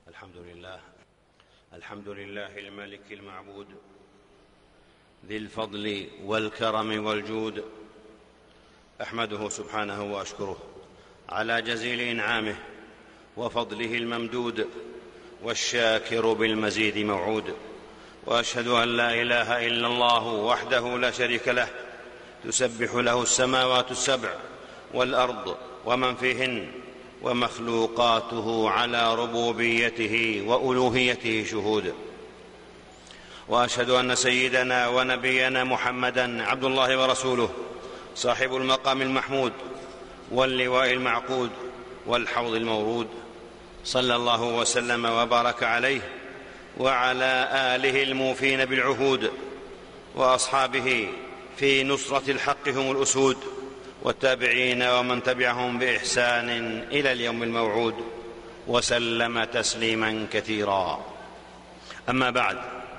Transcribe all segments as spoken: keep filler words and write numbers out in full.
الحمد لله الحمد لله الملك المعبود ذي الفضل والكرم والجود، أحمده سبحانه وأشكره على جزيل إنعامه وفضله الممدود، والشاكر بالمزيد موعود. وأشهد أن لا إله إلا الله وحده لا شريك له، تسبح له السماوات السبع والأرض ومن فيهن، ومخلوقاته على ربوبيته وألوهيته شهود. وأشهد أن سيدنا ونبينا محمدًا عبد الله ورسوله، صاحب المقام المحمود واللواء المعقود والحوض المورود، صلى الله وسلم وبارك عليه وعلى آله الموفين بالعهود، وأصحابه في نصرة الحق هم الأسود، والتابعين ومن تبعهم بإحسان إلى اليوم الموعود، وسلم تسليما كثيرا. أما بعد،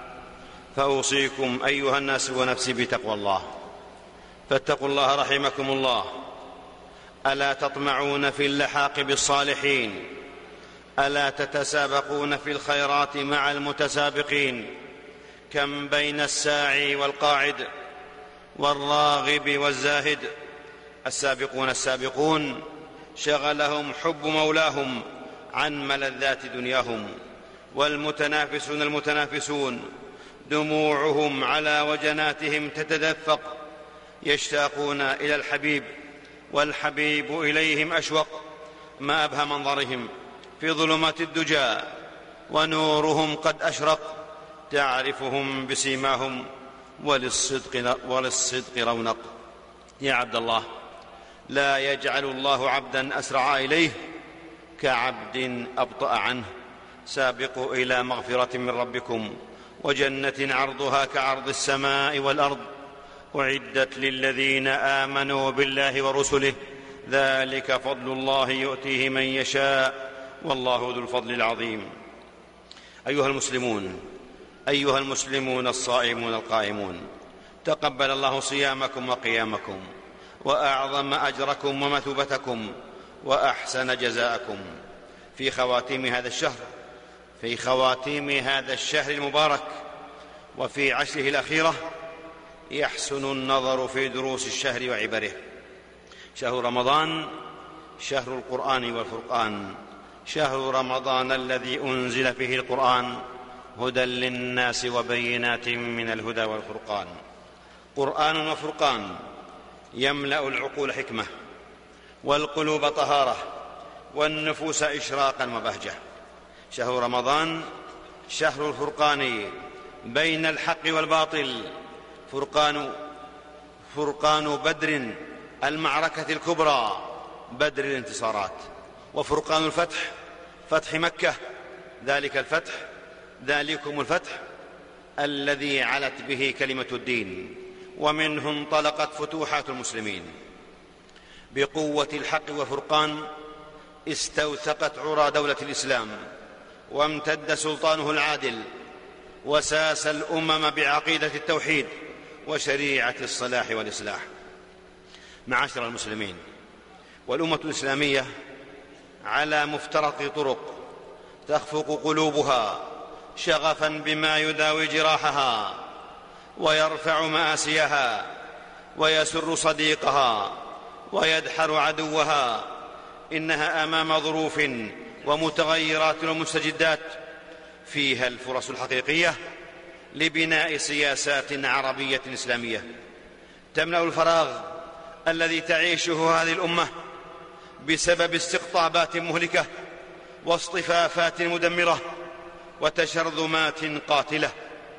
فأوصيكم أيها الناس ونفسي بتقوى الله، فاتقوا الله رحمكم الله. ألا تطمعون في اللحاق بالصالحين؟ ألا تتسابقون في الخيرات مع المتسابقين؟ كم بين الساعي والقاعد والراغب والزاهد. السابقون السابقون شغلهم حب مولاهم عن ملذات دنياهم، والمتنافسون المتنافسون دموعهم على وجناتهم تتدفق، يشتاقون إلى الحبيب والحبيب إليهم أشوق. ما أبهى منظرهم في ظلمات الدجى ونورهم قد أشرق، تعرفهم بسيماهم وللصدق, وللصدق رونق. يا عبد الله، لا يجعل الله عبدا أسرع إليه كعبد أبطأ عنه. سابقوا إلى مغفرة من ربكم وجنة عرضها كعرض السماء والأرض، أعدت للذين آمنوا بالله ورسله، ذلك فضل الله يؤتيه من يشاء، والله ذو الفضل العظيم. أيها المسلمون أيها المسلمون الصائمون القائمون، تقبل الله صيامكم وقيامكم، وأعظم أجركم ومثوبتكم، وأحسن جزاءكم. في خواتيم هذا الشهر في خواتيم هذا الشهر المبارك وفي عشره الأخيرة يحسن النظر في دروس الشهر وعبره. شهر رمضان شهر القرآن والفرقان، شهر رمضان الذي أنزل فيه القرآن هدى للناس وبينات من الهدى والفرقان. قرآن وفرقان يملأ العقول حكمة، والقلوب طهارة، والنفوس إشراقا وبهجة. شهر رمضان شهر الفرقان بين الحق والباطل، فرقان فرقان بدر المعركة الكبرى، بدر الانتصارات، وفرقان الفتح، فتح مكة، ذلك الفتح ذلكم الفتح الذي علت به كلمة الدين، ومنه انطلقت فتوحات المسلمين. بقوة الحق وفرقان استوثقت عرى دولة الإسلام، وامتد سلطانه العادل، وساس الأمم بعقيدة التوحيد وشريعة الصلاح والإصلاح. معاشر المسلمين، والأمة الإسلامية على مفترق طرق تخفق قلوبها شغفا بما يداوي جراحها ويرفع مآسيها ويسر صديقها ويدحر عدوها. إنها أمام ظروف ومتغيرات ومستجدات فيها الفرص الحقيقية لبناء سياسات عربية إسلامية تملأ الفراغ الذي تعيشه هذه الأمة بسبب استقطابات مهلكة واصطفافات مدمرة وتشرذمات قاتلة.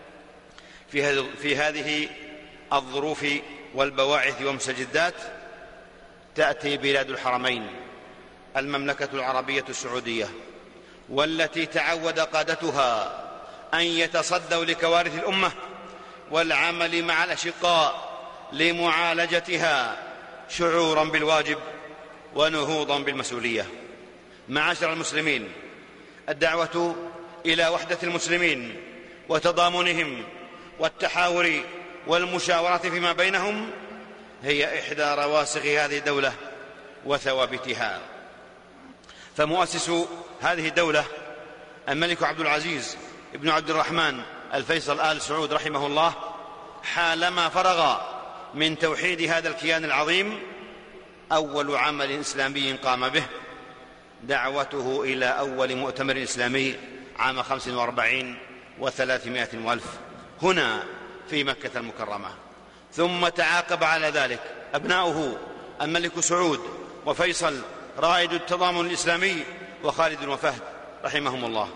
في هذه الظروف والبواعث والمستجدات تأتي بلاد الحرمين المملكة العربية السعودية، والتي تعود قادتها أن يتصدوا لكوارث الأمة والعمل مع الأشقاء لمعالجتها شعورا بالواجب ونهوضا بالمسؤولية. معاشر المسلمين، الدعوة إلى وحدة المسلمين وتضامنهم والتحاور والمشاورة فيما بينهم هي إحدى رواسخ هذه الدولة وثوابتها. فمؤسس هذه الدولة الملك عبد العزيز ابن عبد الرحمن الفيصل آل سعود رحمه الله حالما فرغ من توحيد هذا الكيان العظيم أول عمل إسلامي قام به دعوته إلى أول مؤتمر إسلامي عام خمس وأربعين وثلاثمائة وألف هنا في مكة المكرمة. ثم تعاقب على ذلك أبناؤه الملك سعود وفيصل رائد التضامن الإسلامي وخالد وفهد رحمهم الله،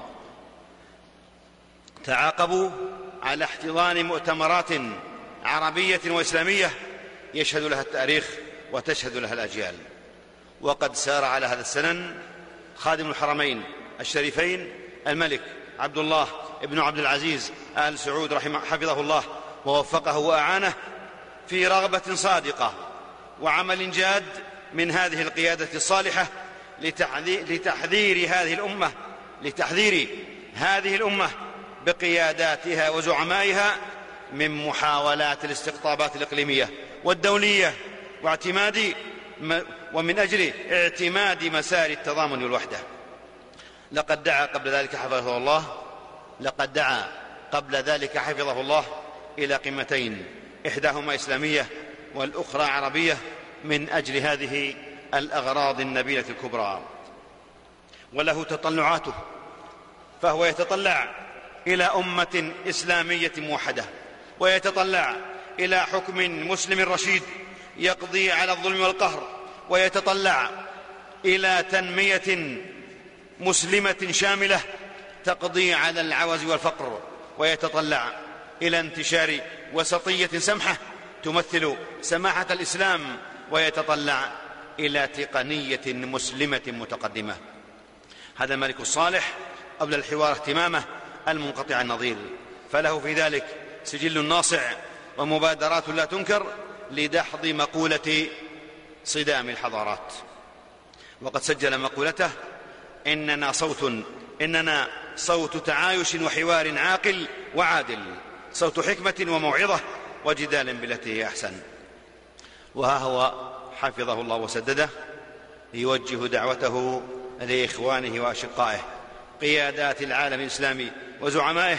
تعاقبوا على احتضان مؤتمرات عربية وإسلامية يشهد لها التاريخ وتشهد لها الأجيال. وقد سار على هذا السنن خادم الحرمين الشريفين الملك عبد الله ابن عبد العزيز آل سعود رحمه حفظه الله ووفقه وأعانه في رغبة صادقة وعمل جاد من هذه القيادة الصالحة لتحذير هذه الأمة لتحذير هذه الأمة بقياداتها وزعمائها من محاولات الاستقطابات الإقليمية والدولية واعتماد ومن أجل اعتماد مسار التضامن والوحدة. لقد دعا قبل ذلك حفظه الله لقد دعا قبل ذلك حفظه الله إلى قمتين إحداهما إسلامية والأخرى عربية من أجل هذه الأغراض النبيلة الكبرى، وله تطلعاته، فهو يتطلع إلى أمة إسلامية موحدة، ويتطلع إلى حكم مسلم رشيد يقضي على الظلم والقهر، ويتطلع إلى تنمية مسلمة شاملة تقضي على العوز والفقر، ويتطلع إلى انتشار وسطية سمحة تمثل سماحة الإسلام، ويتطلع إلى تقنية مسلمة متقدمة. هذا الملك الصالح قبل الحوار اهتمامه المنقطع النظير، فله في ذلك سجل ناصع ومبادرات لا تنكر لدحض مقولة صدام الحضارات. وقد سجل مقولته: إننا صوت إننا صوت تعايش وحوار عاقل وعادل، صوت حكمة وموعظة وجدال بالتي هي أحسن. وها هو حفظه الله وسدده يوجه دعوته لإخوانه وأشقائه قيادات العالم الإسلامي وزعمائه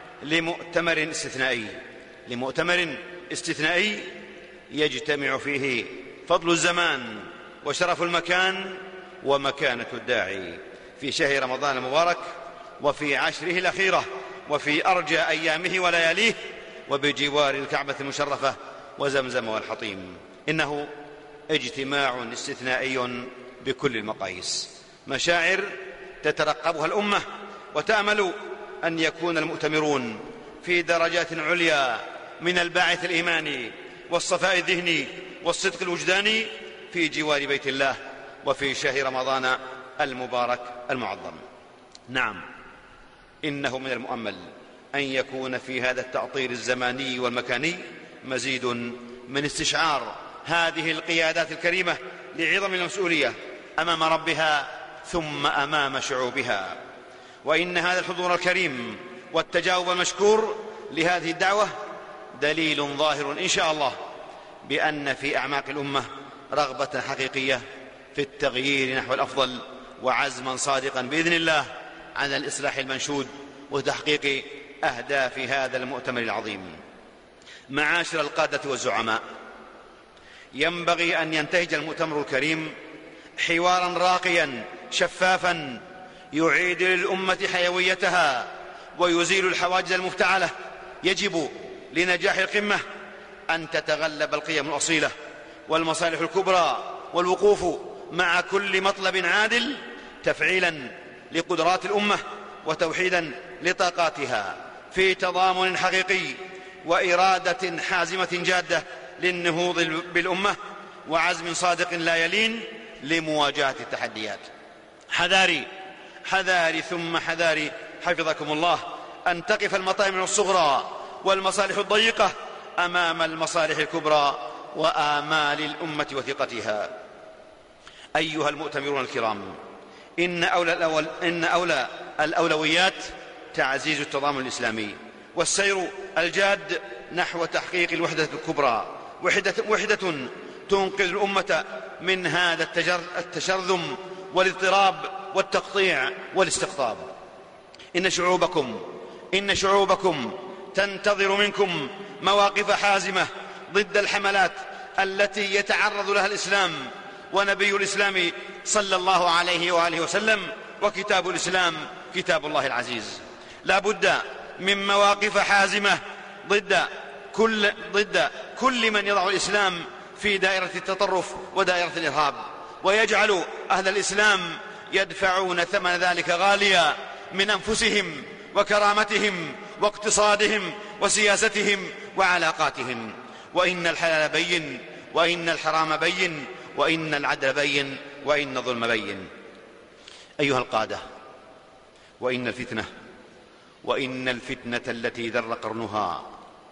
لمؤتمر استثنائي لمؤتمر استثنائي يجتمع فيه فضل الزمان وشرف المكان ومكانة الداعي في شهر رمضان المبارك وفي عشره الأخيرة وفي أرجى أيامه ولياليه وبجوار الكعبة المشرفة وزمزم والحطيم. إنه اجتماع استثنائي بكل المقاييس، مشاعر تترقبها الأمة وتأمل أن يكون المؤتمرون في درجات عليا من الباعث الإيماني والصفاء الذهني والصدق الوجداني في جوار بيت الله وفي شهر رمضان المبارك المعظم. نعم، إنه من المؤمل أن يكون في هذا التأطير الزماني والمكاني مزيد من استشعار هذه القيادات الكريمة لعظم المسؤولية أمام ربها ثم أمام شعوبها. وإن هذا الحضور الكريم والتجاوب المشكور لهذه الدعوة دليل ظاهر إن شاء الله بأن في أعماق الأمة رغبة حقيقية في التغيير نحو الأفضل وعزما صادقا بإذن الله على الإصلاح المنشود وتحقيق أهداف هذا المؤتمر العظيم. معاشر القادة والزعماء، ينبغي أن ينتهج المؤتمر الكريم حوارا راقيا شفافا يعيد للأمة حيويتها ويزيل الحواجز المفتعلة. يجب لنجاح القمة أن تتغلب القيم الأصيلة والمصالح الكبرى والوقوف مع كل مطلب عادل تفعيلا لقدرات الأمة وتوحيدا لطاقاتها في تضامن حقيقي وإرادة حازمة جادة للنهوض بالأمة وعزم صادق لا يلين لمواجهة التحديات. حذاري حذاري ثم حذاري حفظكم الله أن تقف المطامع الصغرى والمصالح الضيقة أمام المصالح الكبرى وآمال الأمة وثقتها. أيها المؤتمرون الكرام، إن أولى, الأول إن أولى الأولويات تعزيز التضامن الإسلامي والسير الجاد نحو تحقيق الوحدة الكبرى، وحدة, وحدة تنقذ الأمة من هذا التشرذم والاضطراب والتقطيع والاستقطاب. إن شعوبكم إن شعوبكم تنتظر منكم مواقف حازمة ضد الحملات التي يتعرض لها الإسلام ونبي الإسلام صلى الله عليه وآله وسلم، وكتاب الإسلام كتاب الله العزيز. لا بد من مواقف حازمة ضد كل, ضد كل من يضع الإسلام في دائرة التطرف ودائرة الإرهاب، ويجعل أهل الإسلام يدفعون ثمن ذلك غاليا من أنفسهم وكرامتهم واقتصادهم وسياستهم وعلاقاتهم. وإن الحلال بين، وإن الحرام بين، وإن العدل بين، وإن الظلم بين. أيها القادة، وإن الفتنة وإن الفتنة التي ذر قرنها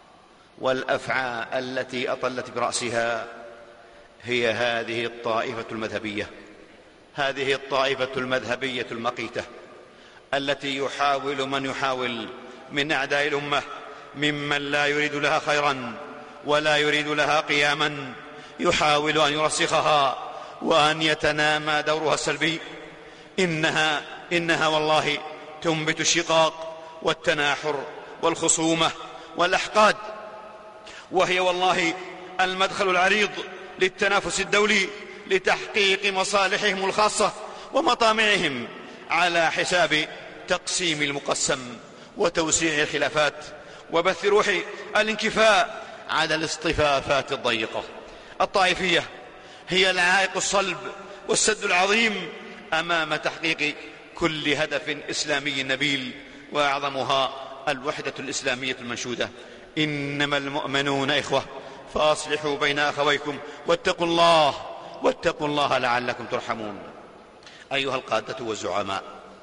والأفعى التي أطلت برأسها هي هذه الطائفة المذهبية هذه الطائفة المذهبية المقيتة، التي يحاول من يحاول من أعداء الأمة ممن لا يريد لها خيرا ولا يريد لها قياما، يحاول أن يرسخها وأن يتنامى دورها السلبي. إنها, إنها والله تنبت الشقاق والتناحر والخصومة والأحقاد، وهي والله المدخل العريض للتنافس الدولي لتحقيق مصالحهم الخاصة ومطامعهم على حساب تقسيم المقسم وتوسيع الخلافات وبث روح الانكفاء على الاصطفافات الضيقة. الطائفية هي العائق الصلب والسد العظيم أمام تحقيق كل هدف إسلامي نبيل، وأعظمها الوحدة الإسلامية المنشودة. إنما المؤمنون إخوة فأصلحوا بين أخويكم واتقوا الله واتقوا الله لعلكم ترحمون. أيها القادة والزعماء،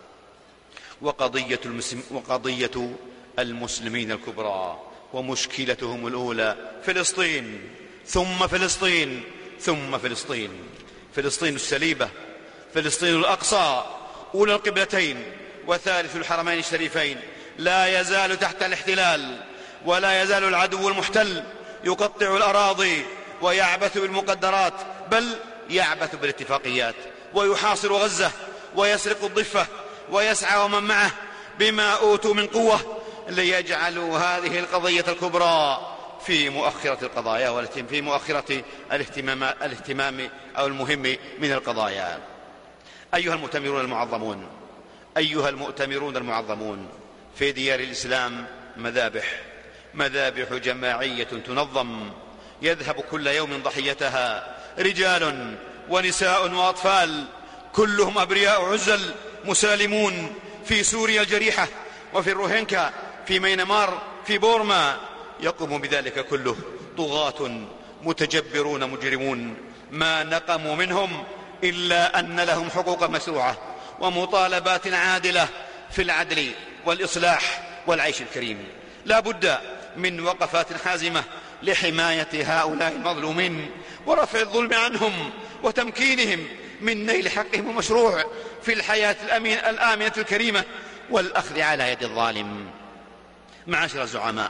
وقضية, المسلم وقضية المسلمين الكبرى ومشكلتهم الأولى فلسطين، ثم فلسطين، ثم فلسطين. فلسطين السليبة، فلسطين الأقصى، أولى القبلتين وثالث الحرمين الشريفين، لا يزال تحت الاحتلال، ولا يزال العدو المحتل يقطع الأراضي ويعبث بالمقدرات، بل يعبث بالاتفاقيات، ويحاصر غزة ويسرق الضفة، ويسعى ومن معه بما أوتوا من قوة ليجعلوا هذه القضية الكبرى في مؤخرة القضايا وفي مؤخرة الاهتمام, الاهتمام أو المهم من القضايا. أيها المؤتمرون المعظمون أيها المؤتمرون المعظمون في ديار الإسلام مذابح مذابح جماعية تنظم، يذهب كل يوم ضحيتها رجال ونساء وأطفال، كلهم أبرياء عزل مسالمون، في سوريا الجريحة، وفي الروهينكا، في مينمار، في بورما. يقوم بذلك كله طغاة متجبرون مجرمون، ما نقموا منهم إلا أن لهم حقوقا مشروعة ومطالبات عادلة في العدل والإصلاح والعيش الكريم. لا بد من وقفات حازمة لحماية هؤلاء المظلومين ورفع الظلم عنهم وتمكينهم من نيل حقهم المشروع في الحياة الآمنة الكريمة والأخذ على يد الظالم. معاشر الزعماء،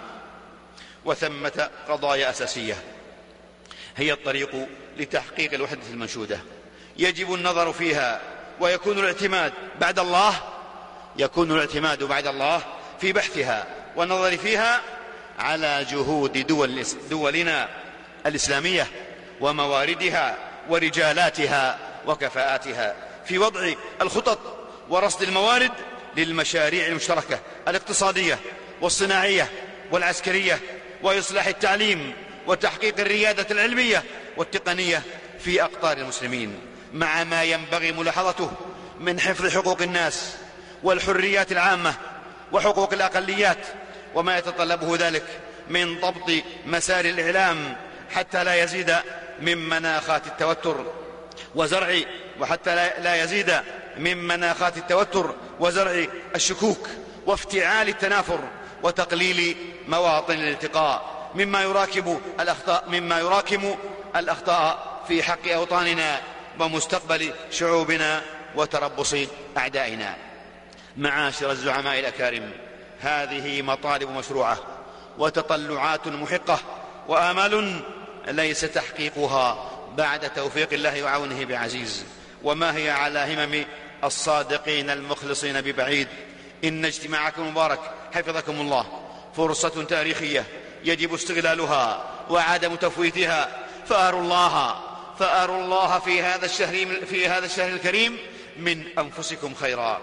وثمة قضايا أساسية هي الطريق لتحقيق الوحدة المنشودة، يجب النظر فيها، ويكون الاعتماد بعد الله يكون الاعتماد بعد الله في بحثها والنظر فيها على جهود دول دولنا الإسلامية ومواردها ورجالاتها وكفاءاتها في وضع الخطط ورصد الموارد للمشاريع المشتركة الاقتصادية والصناعية والعسكرية، وإصلاح التعليم وتحقيق الريادة العلمية والتقنية في أقطار المسلمين، مع ما ينبغي ملاحظته من حفظ حقوق الناس والحريات العامة وحقوق الأقليات، وما يتطلبه ذلك من ضبط مسار الإعلام حتى لا يزيد من مناخات التوتر وزرع وحتى لا يزيد من مناخات التوتر وزرع الشكوك وافتعال التنافر وتقليل مواطن الالتقاء، مما يراكب الأخطاء مما يراكم الأخطاء في حق أوطاننا ومستقبل شعوبنا وتربص أعدائنا. معاشر الزعماء الأكارم، هذه مطالب مشروعة وتطلعات محقة وآمال ليس تحقيقها بعد توفيق الله وعونه بعزيز، وما هي على همم الصادقين المخلصين ببعيد، إن اجتماعكم المبارك حفظكم الله فرصة تاريخية يجب استغلالها وعدم تفويتها، فأروا الله فأروا الله في هذا الشهر في هذا الشهر الكريم من أنفسكم خيرا،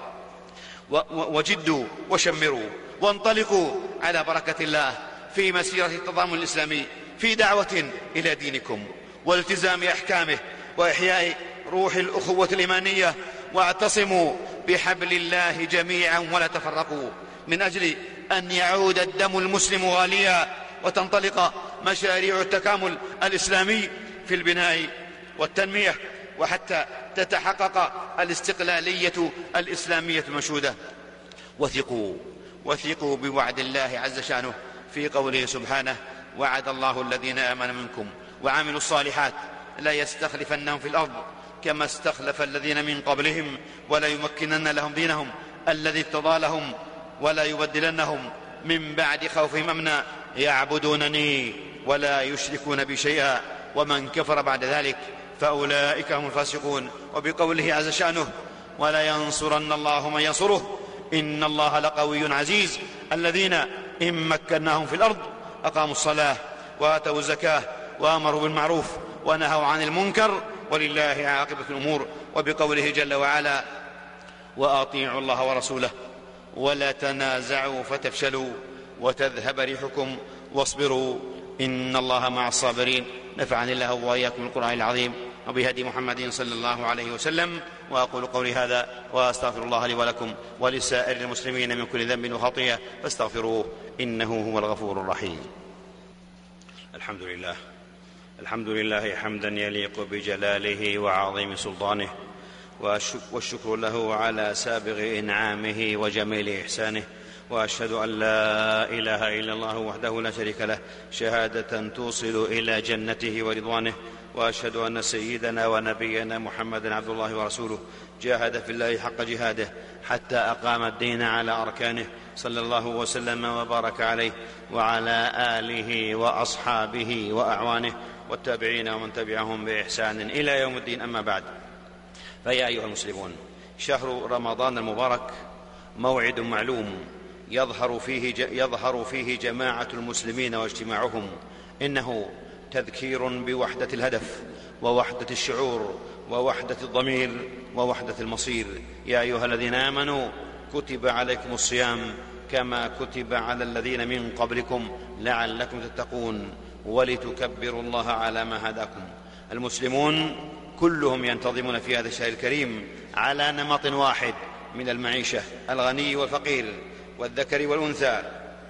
وجدوا وشمروا وانطلقوا على بركة الله في مسيرة التضامن الإسلامي، في دعوة إلى دينكم والتزام أحكامه وإحياء روح الأخوة الإيمانية، واعتصموا بحبل الله جميعا ولا تفرقوا، من أجل أن يعود الدم المسلم غاليا وتنطلق مشاريع التكامل الإسلامي في البناء والتنمية، وحتى تتحقق الاستقلالية الإسلامية المنشودة. وثقوا وثقوا بوعد الله عز شانه في قوله سبحانه: وعد الله الذين آمنوا منكم وعملوا الصالحات لا يستخلفنهم في الأرض كما استخلف الذين من قبلهم ولا يمكنن لهم دينهم الذي ارتضى لهم ولا يبدلنهم من بعد خوفهم أمنا يعبدونني ولا يشركون بي شيئا ومن كفر بعد ذلك فأولئك هم الفاسقون. وبقوله عز شأنه: ولا ينصرن الله من ينصره إن الله لقوي عزيز الذين إن مكناهم في الأرض أقاموا الصلاة وآتوا الزكاة وأمروا بالمعروف ونهوا عن المنكر ولله عاقبة الأمور. وبقوله جل وعلا: وأطيعوا الله ورسوله ولا تنازعوا فتفشلوا وتذهب ريحكم واصبروا إن الله مع الصابرين. نفعني الله وإياكم القرآن العظيم وبهدي محمد صلى الله عليه وسلم. وأقول قولي هذا وأستغفر الله لي ولكم ولسائر المسلمين من كل ذنب وخطيئة فاستغفروه إنه هو الغفور الرحيم. الحمد لله الحمد لله حمدا يليق بجلاله وعظيم سلطانه، والشكر له على سابغ إنعامه وجميل إحسانه، وأشهد أن لا إله إلا الله وحده لا شريك له شهادة توصل إلى جنته ورضوانه، وأشهد أن سيدنا ونبينا محمدا عبد الله ورسوله جاهد في الله حق جهاده حتى أقام الدين على أركانه، صلى الله وسلم وبارك عليه وعلى آله وأصحابه وأعوانه والتابعين ومن تبعهم بإحسان إلى يوم الدين. أما بعد، فيا أيها المسلمون، شهر رمضان المبارك موعد معلوم يظهر فيه, يظهر فيه جماعة المسلمين واجتماعهم، إنه تذكير بوحدة الهدف ووحدة الشعور ووحدة الضمير ووحدة المصير. يا أيها الذين آمنوا كتب عليكم الصيام كما كتب على الذين من قبلكم لعلكم تتقون ولتكبروا الله على ما هداكم. المسلمون كلهم ينتظمون في هذا الشهر الكريم على نمط واحد من المعيشة، الغني والفقير والذكر والأنثى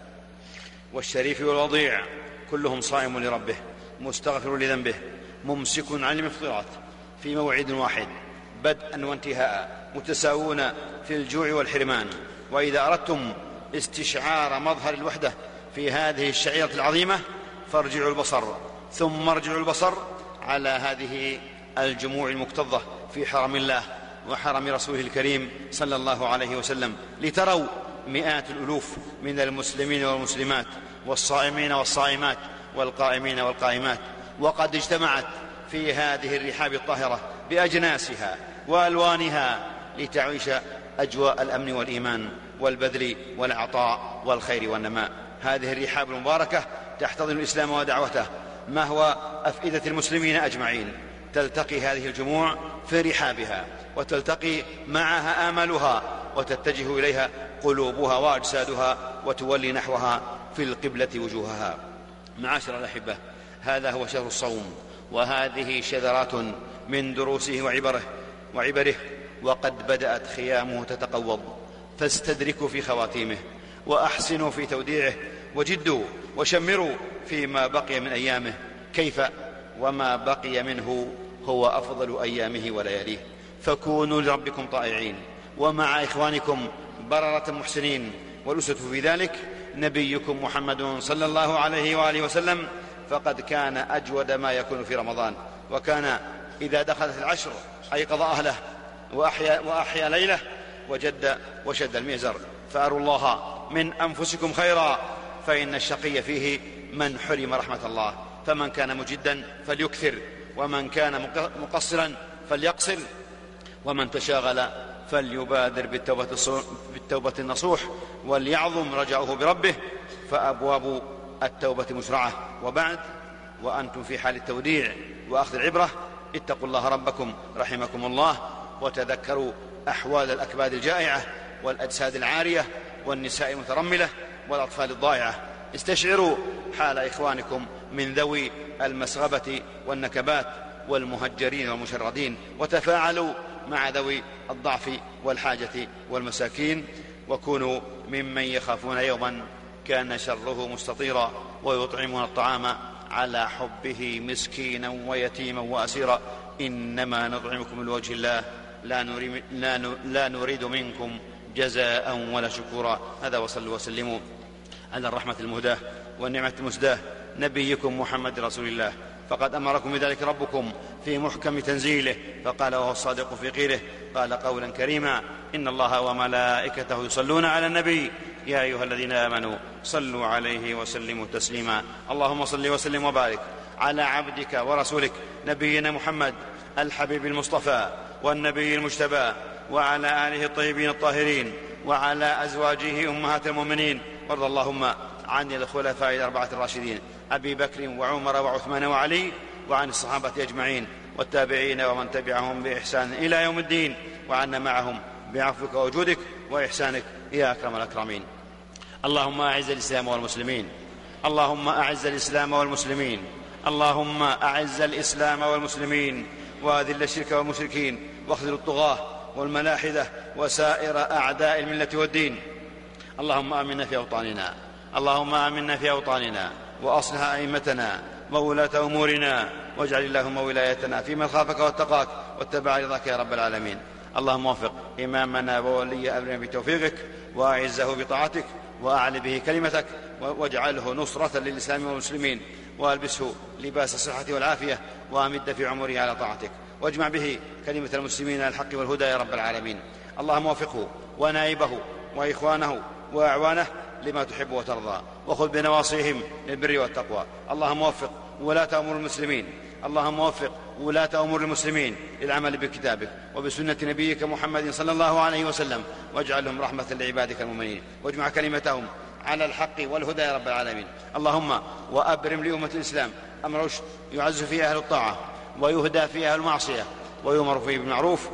والشريف والوضيع، كلهم صائم لربه مستغفر لذنبه ممسك عن المفطرات في موعد واحد بدءا وانتهاء، متساوون في الجوع والحرمان. وإذا أردتم استشعار مظهر الوحدة في هذه الشعيرة العظيمة فارجعوا البصر ثم ارجعوا البصر على هذه الجموع المكتظة في حرم الله وحرم رسوله الكريم صلى الله عليه وسلم، لتروا مئات الألوف من المسلمين والمسلمات والصائمين والصائمات والقائمين والقائمات، وقد اجتمعت في هذه الرحاب الطاهرة بأجناسها وألوانها لتعيش أجواء الأمن والإيمان والبذل والعطاء والخير والنماء. هذه الرحاب المباركة تحتضن الإسلام ودعوته ما هو أفئدة المسلمين أجمعين. تلتقي هذه الجموع في رحابها وتلتقي معها آمالها وتتجه إليها قلوبها وأجسادها وتولي نحوها في القبلة وجوهها. معاشر الأحبة، هذا هو شهر الصوم، وهذه شذرات من دروسه وعبره وعبره وقد بدأت خيامه تتقوض، فاستدركوا في خواتيمه وأحسنوا في توديعه وجدوا وشمروا فيما بقي من أيامه، كيف وما بقي منه هو أفضل أيامه ولياليه. فكونوا لربكم طائعين ومع إخوانكم بررة محسنين، والأسوة في ذلك نبيكم محمد صلى الله عليه وآله وسلم، فقد كان أجود ما يكون في رمضان، وكان إذا دخلت العشر أيقظ أهله وأحيا, وأحيا ليله وجد وشد المئزر. فأروا الله من أنفسكم خيرا، فإن الشقي فيه من حرم رحمة الله، فمن كان مجدا فليكثر، ومن كان مقصرا فليقصر، ومن تشاغل فليبادر بالتوبة النصوح وليعظم رجاؤه بربه، فأبواب التوبة مشرعة. وبعد، وأنتم في حال التوديع وأخذ العبرة، اتقوا الله ربكم رحمكم الله، وتذكروا أحوال الأكباد الجائعة والأجساد العارية والنساء المترملة والأطفال الضائعة. استشعروا حال إخوانكم من ذوي المسغبة والنكبات والمهجرين والمشردين، وتفاعلوا مع ذوي الضعف والحاجة والمساكين، وكونوا ممن يخافون يوما كان شره مستطيرا، ويطعمون الطعام على حبه مسكينا ويتيما وأسيرا. إنما نطعمكم لوجه الله لا نريد, لا نريد منكم جزاء ولا شكورا. هذا، وصلوا وسلموا على الرحمة المهداة والنعمة المسداة نبيكم محمد رسول الله، فقد أمركم بذلك ربكم في محكم تنزيله، فقال وهو الصادق في قيله، قال قولا كريما: إن الله وملائكته يصلون على النبي يا أيها الذين آمنوا صلوا عليه وسلموا تسليما. اللهم صل وسلم وبارك على عبدك ورسولك نبينا محمد الحبيب المصطفى والنبي المجتبى، وعلى آله الطيبين الطاهرين، وعلى أزواجه أمهات المؤمنين. وارض اللهم عن الخلفاء الأربعة الراشدين أبي بكر وعمر وعثمان وعلي، وعن الصحابة أجمعين والتابعين ومن تبعهم بإحسان إلى يوم الدين، وعنا معهم بعفوك وجودك وإحسانك يا أكرم الأكرمين. اللهم أعز الإسلام والمسلمين، اللهم أعز الإسلام والمسلمين، اللهم أعز الإسلام والمسلمين، وأذل الشرك والمشركين، واخذل الطغاة والملاحدة وسائر أعداء الملة والدين. اللهم آمنا في أوطاننا، اللهم آمنا في أوطاننا، وأصلح أئمتنا وولاة أمورنا، واجعل اللهم ولايتنا في من خافك واتقاك واتبع رضاك يا رب العالمين. اللهم وفق إمامنا وولي أمرنا بتوفيقك، وأعزه بطاعتك، وأعل به كلمتك، واجعله نصرة للإسلام والمسلمين، وألبسه لباس الصحة والعافية، وأمد في عمره على طاعتك، واجمع به كلمة المسلمين على الحق والهدى يا رب العالمين. اللهم وفقه ونائبه وإخوانه وأعوانه لما تحب وترضى، وخذ بنواصيهم للبر والتقوى. اللهم وفق ولاة أمور المسلمين، اللهم وفق ولاة أمور المسلمين للعمل بكتابك وبسنة نبيك محمد صلى الله عليه وسلم، واجعلهم رحمة لعبادك المؤمنين، واجمع كلمتهم على الحق والهدى يا رب العالمين. اللهم وأبرم لأمة الإسلام أمر رشد يعز فيه أهل الطاعة، ويهدى فيه أهل المعصية، ويؤمر فيه بالمعروف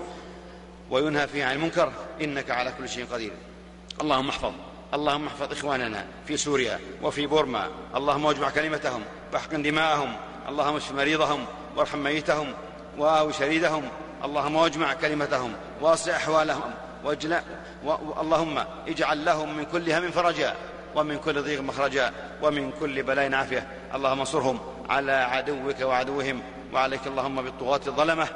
وينهى فيه عن المنكر، إنك على كل شيء قدير. اللهم احفظ اللهم احفظ إخواننا في سوريا وفي بورما، اللهم واجمع كلمتهم واحقن دماءهم، اللهم اشف مريضهم وارحم ميتهم وآوي شريدهم، اللهم واجمع كلمتهم واصلح أحوالهم، واجل... و... اللهم اجعل لهم من كل هم فرجا، ومن كل ضيق مخرجا، ومن كل بلاء عافية. اللهم انصرهم على عدوك وعدوهم، وعليك اللهم بالطغاة الظلمة،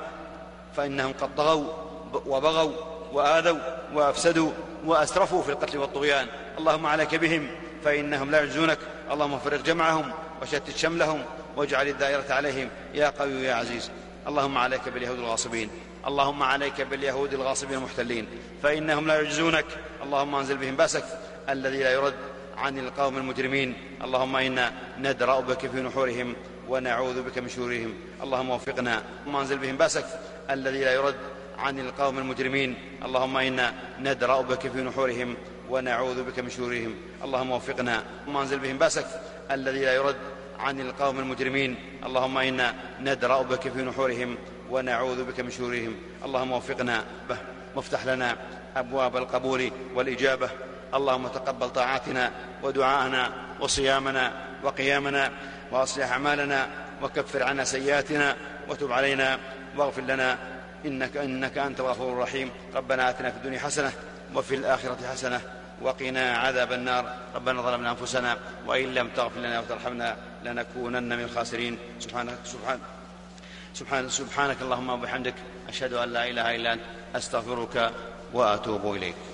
فإنهم قد طغوا وبغوا وآذوا وأفسدوا وأسرفوا في القتل والطغيان. اللهم عليك بهم فإنهم لا يعجزونك. اللهم فرق جمعهم وشتت شملهم، واجعل الدائرة عليهم يا قوي يا عزيز. اللهم عليك باليهود الغاصبين، اللهم عليك باليهود الغاصبين المحتلين، فإنهم لا يعجزونك. اللهم انزل بهم بأسك الذي لا يرد عن القوم المجرمين. اللهم إنا ندرأ بك في نحورهم ونعوذ بك من شرورهم. اللهم وفقنا. اللهم انزل بهم بأسك الذي لا يرد عن القوم المجرمين. اللهم إنا ندرأ بك في نحورهم ونعوذ بك من شرورهم. اللهم وفقنا. اللهم انزل بهم بأسك الذي لا يرد عن القوم المجرمين. اللهم إنا ندرأ بك في نحورهم ونعوذ بك من شرورهم. اللهم وفقنا. وافتح لنا أبواب القبول والإجابة. اللهم تقبل طاعاتنا ودعاءنا وصيامنا وقيامنا، وأصلح أعمالنا، وكفر عنا سيئاتنا، وتب علينا واغفر لنا إنك, إنك أنت الغفور الرحيم. ربنا آتنا في الدنيا حسنة وفي الآخرة حسنة وقنا عذاب النار. ربنا ظلمنا أنفسنا وإن لم تغفر لنا وترحمنا لنكونن من الخاسرين. سبحانك, سبحان سبحان سبحانك اللهم وبحمدك، أشهد أن لا إله إلا أنت، أستغفرك وأتوب إليك.